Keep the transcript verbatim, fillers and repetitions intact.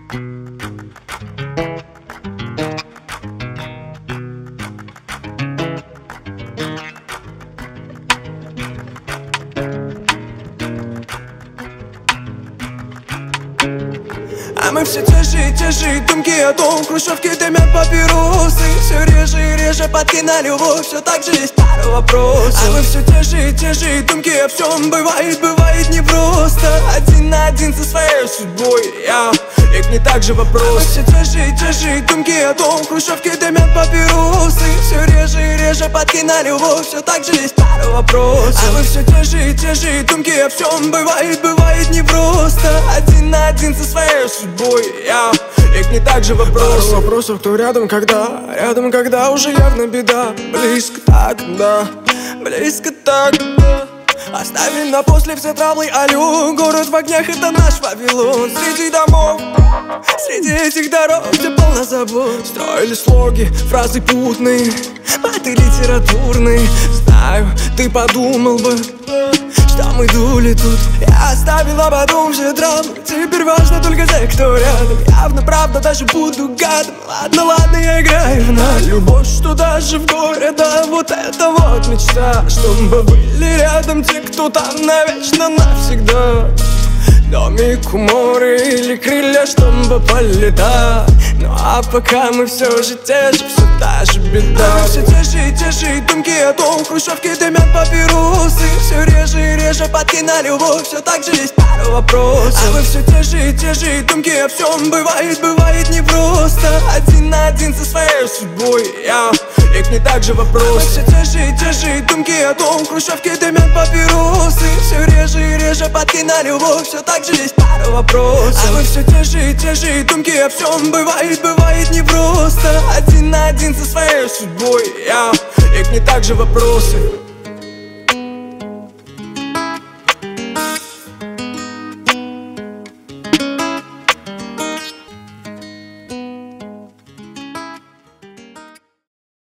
А мы все те же и те же думки о том, хрущевки дымят папиросы. Все реже и реже падки на любовь, все так же есть пара вопросов. А мы все те же и те же думки о всем, бывает, бывает непросто. Один на один со своей судьбой, я их не так же вопрос. А мы все те же и те же думки о том, хрущевки дымят папиросы. Все реже и реже падки на любовь, все так же есть пара вопросов. А мы все те же и те же думки о всем, бывает, бывает непросто. Один на один со своей судьбой, я их не так же вопрос. Пару вопросов, кто рядом, когда, рядом, когда уже явно беда. Близко так, да, близко так, да. Оставим на после все травлы, алло. Город в огнях, это наш Вавилон. Среди домов, среди этих дорог, где полно забот. Строили слоги, фразы путные, маты литературные. Знаю, ты подумал бы, что мы дули тут. Я оставила потом все драмы, теперь важно только те, кто рядом. Явно правда, даже буду гадом. Ладно, ладно, я играю на любовь, что даже в горе, да, вот это вот мечта. Чтобы были рядом те, кто там навечно, навсегда. Домик у моря или крылья, чтобы полетать. Ну а пока мы все же те же, все та же беда. А мы все те же и те же думки о том, хрущевки дымят папиросы. Все реже и реже падки на любовь, все так же есть пара вопросов. А мы все те же и те же думки о всем, бывает, бывает непросто. Один на один со своей судьбой, я их не так же вопрос. А мы все те же и те же думки о том, хрущевки дымят папиросы. Все реже и реже падки на любовь, все так же есть пара вопросов. А мы все те же и те же думки о всем, бывает, бывает непросто. Один на один со своей судьбой, я их не так же вопросы.